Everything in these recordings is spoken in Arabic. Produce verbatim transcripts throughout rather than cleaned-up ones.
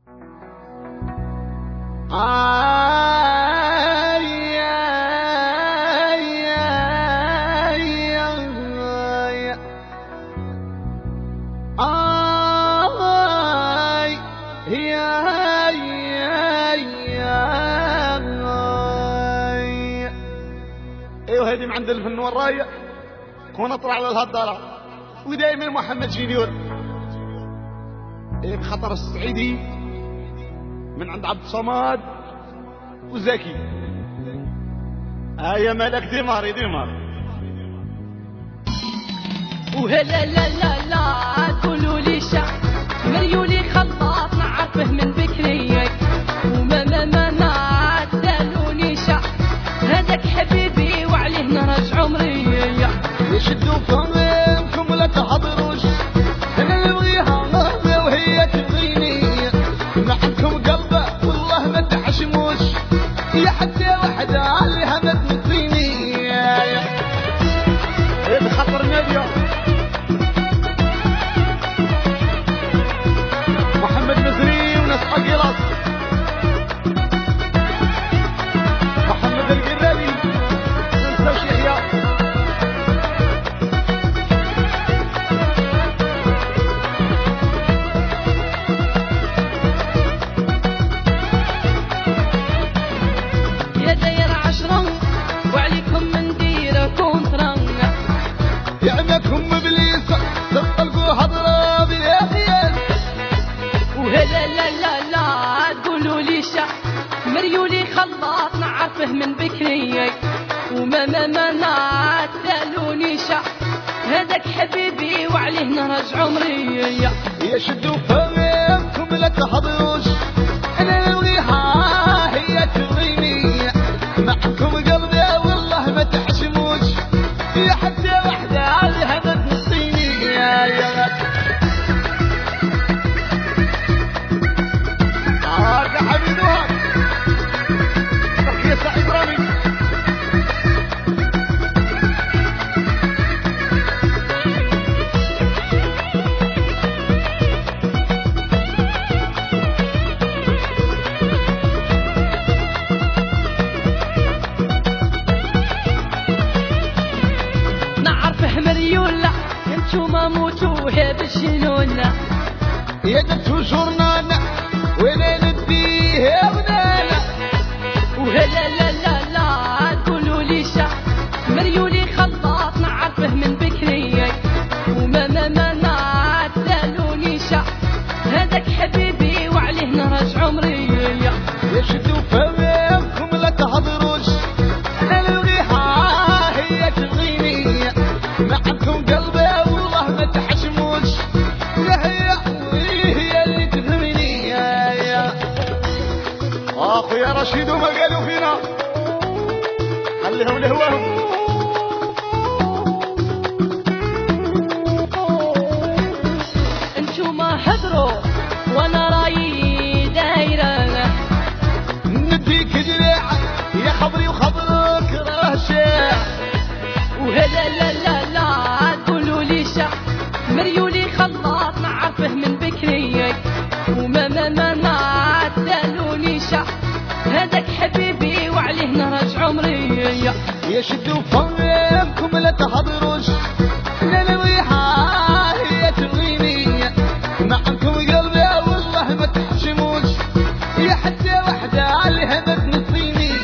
ايوه هذه من عند الفن والرايه. كون اطلع على الهضره ودائما محمد جينيور. ايه بخطر الصعيدي من عند عبد الصمد وزكي. هيا مالك ديماري ديمار. وهلا لا لا لا تقولوا لي شعب مريولي خلاص نعرفه من بكري. وما ما ما ما تسالوني شعب هذاك حبيبي وعليه نرج عمري. يشدوا فمكم لا تحضروش انا نبغيها وهي تبغيني. معكم قلبه والله ما تحشموش يا حتى وحده عليها ما تنسيني. بخطر نبيا محمد مزري وناس قيراس محمد القرابي ونساوش يحيى. يعنكم ابليس تطلقوا حضره بالياس. وهلا لا لا لا تقولوا لي شعب مريولي خلاص نعرفه من بكري. وما ما ما ما تسالوني شعب هذاك حبيبي وعليه نرج عمري. يشدوا فمكم لا تحضروش انا نبغيها هي تبغيني. معكم قلبي والله ما تحشموش يا حتى وحده عليها ما تنسيني. يا يا هاك حبيبي هاك تركيا سعيد رامي. مريولا انتو ما موتوا هي بالجنونة يا دتو جورنانا وين نديه ونانا. وهلا لا لا لا تقولوا لي شعب مريولي خلاص نعرفه من بكري. وما ما ما ما تسالوني شعب هذاك حبيبي وعليه نرج عمري. يشدوا فمكم لا تحضروش انا نبغيها هي تبغيني. معكم قلبي والله ما تحشموش يا هي وهي اللي تفهمني. يا يا اخويا رشيد وما قالوا فينا خليهم لهواهم. انتو ما حضروا وانا رايي دايره نديك دراع يا خبري وخبرك راشع. وهلا لا لا لا تقولوا لي شعب مريولي خلاص نعرفه من بكري. وما ما ما ما تسالوني شعب هذاك حبيبي وعليه نرج عمري. يشدوا فمكم لا تحضروش انا نبغيها هي تبغيني. معكم قلبي والله ما تحشموش يا حتى وحده عليها ما تنسيني.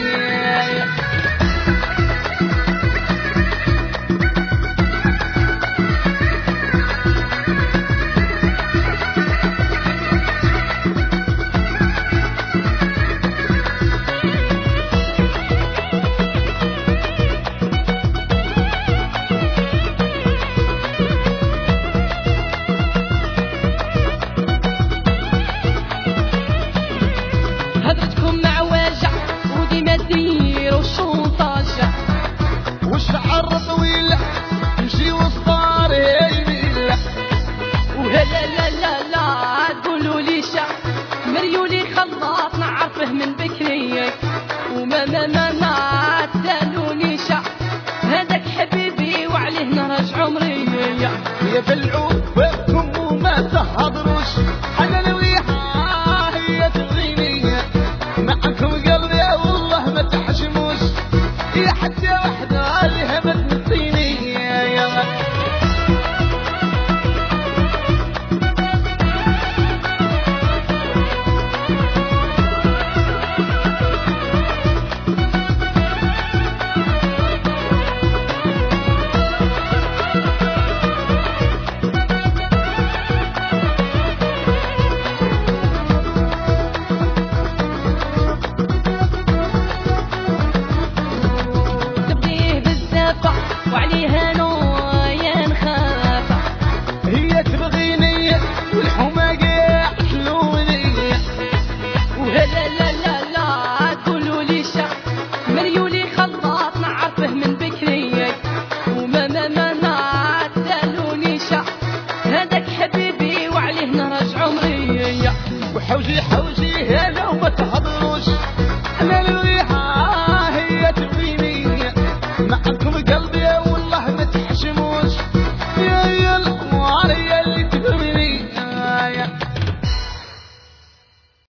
في حوشي هلا وما تهضروش